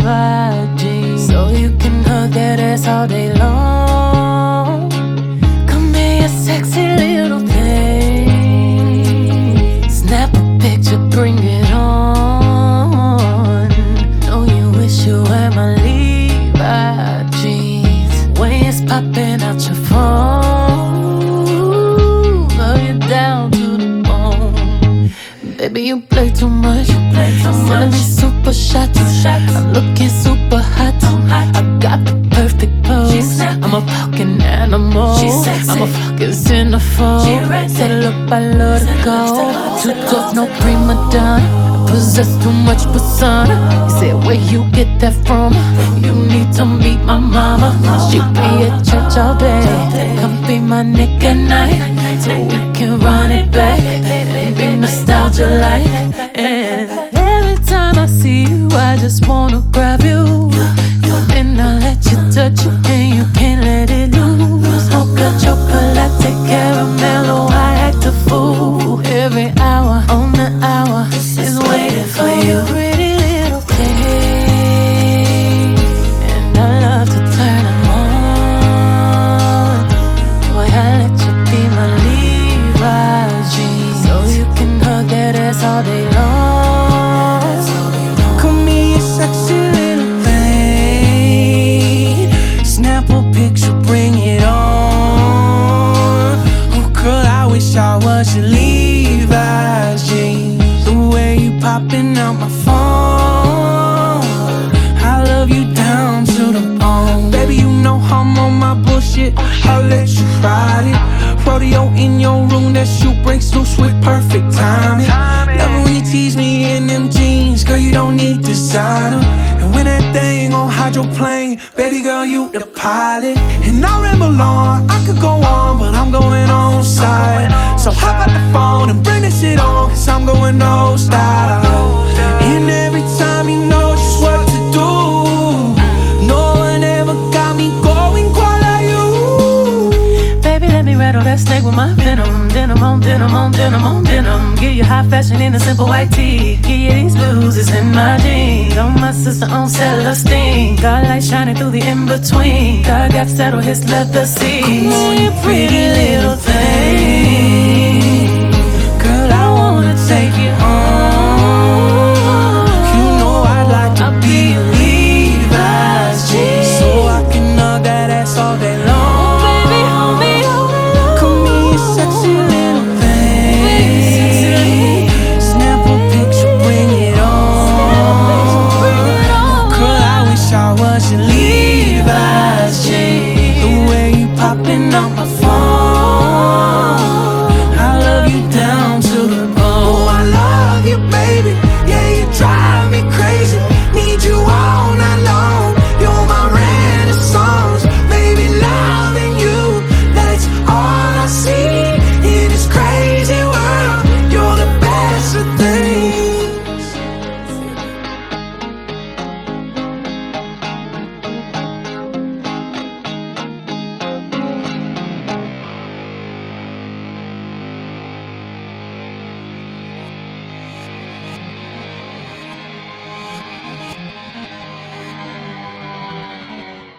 Levi jeans, so you can hug that ass all day long. Come here, you sexy little thing. Snap a picture, bring it on. Know you wish you had my Levi jeans. When it's popping out your phone, love you down to the bone. Baby, you play too much. I'm gonna be super shot. I'm looking super hot. I got the perfect pose. I'm a fucking animal. I'm a fucking centerfold. Said look, I love to go. Too tough, no prima donna. I possess too much persona. You said where you get that from? You need to meet my mama. She be at church all day. Come be my nigga at night, so we can run it back and be nostalgia like. And every time I see you, I just wanna grab you, and I let you touch it, and you can't let it loose. Mocha chocolate, caramel, oh I act a fool. Every hour on the hour is waiting for you, pretty little thing. And I love to turn them on. Boy, I let you be my Levi jeans, so you can hug that ass all day long. Come here, you sexy little thing. Snap a picture, bring it on. Oh girl, I wish I was your Levi jeans. The way you popping out my phone, I love you down to the bone. Baby, you know I'm on my bullshit, I'll let you ride it. Rodeo in your room, that shoe breaks loose with perfect timing. Love it when you tease me in them jeans, girl, you don't need designer. And when that thing on hydroplane, baby girl, you the pilot. And I ramble on, I could go on, but I'm going on side. So hop out the phone and bring this shit on, cause I'm going no style. And every time you know just what to do. No one ever got me going quite like you. Baby, let me rattle that snake with my venom. Denim on denim on denim on denim. Give you high fashion in a simple white tee. Give you these blues, it's in my jeans. On my sister on Celestine. Got light shining through the in-between. God got settled his leather seats. Come on, you pretty little thing. Girl, I wanna take you home. You know I'd like to be a Levi's jeans, so I can hug that ass all day long. Baby, hold me all day long. Come here, you sexy little thing. Snap a picture, bring it on. Girl, I wish I was your